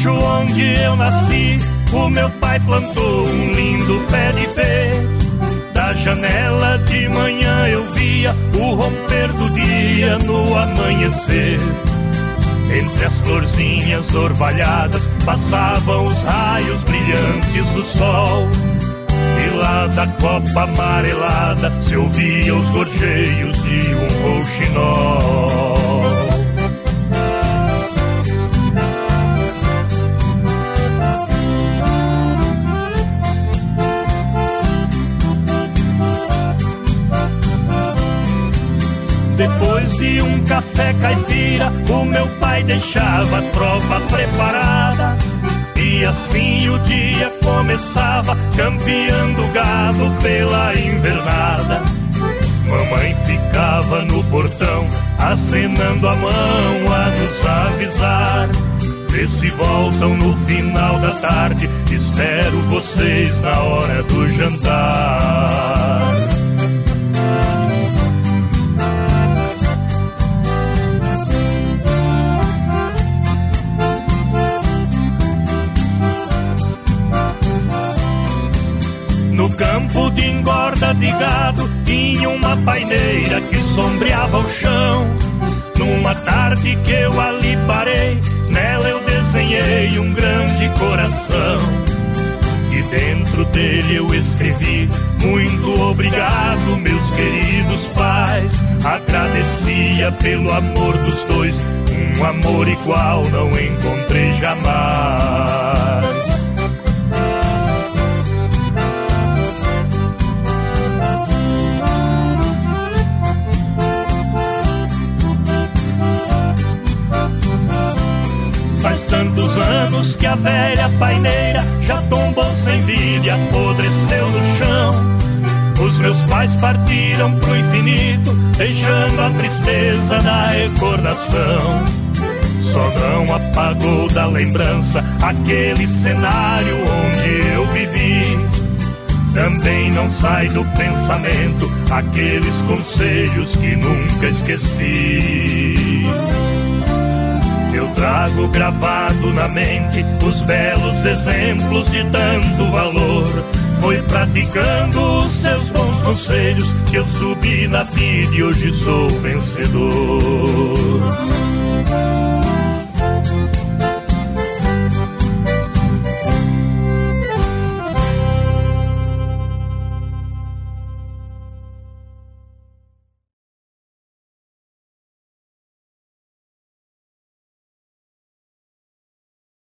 rancho onde eu nasci, o meu pai plantou um lindo pé de pé. Da janela de manhã eu via o romper do dia no amanhecer. Entre as florzinhas orvalhadas passavam os raios brilhantes do sol. E lá da copa amarelada se ouvia os gorjeios de um rouxinol. Depois de um café caipira, o meu pai deixava a tropa preparada. E assim o dia começava, campeando gado pela invernada. Mamãe ficava no portão, acenando a mão a nos avisar. Vê se voltam no final da tarde, espero vocês na hora do jantar. No campo de engorda de gado tinha uma paineira que sombreava o chão. Numa tarde que eu ali parei, nela eu desenhei um grande coração. E dentro dele eu escrevi: muito obrigado, meus queridos pais. Agradecia pelo amor dos dois, um amor igual não encontrei jamais. Faz tantos anos que a velha paineira já tombou sem vida e apodreceu no chão. Os meus pais partiram pro infinito, deixando a tristeza na recordação. Só não apagou da lembrança aquele cenário onde eu vivi. Também não sai do pensamento aqueles conselhos que nunca esqueci. Eu trago gravado na mente os belos exemplos de tanto valor. Foi praticando os seus bons conselhos que eu subi na vida e hoje sou vencedor.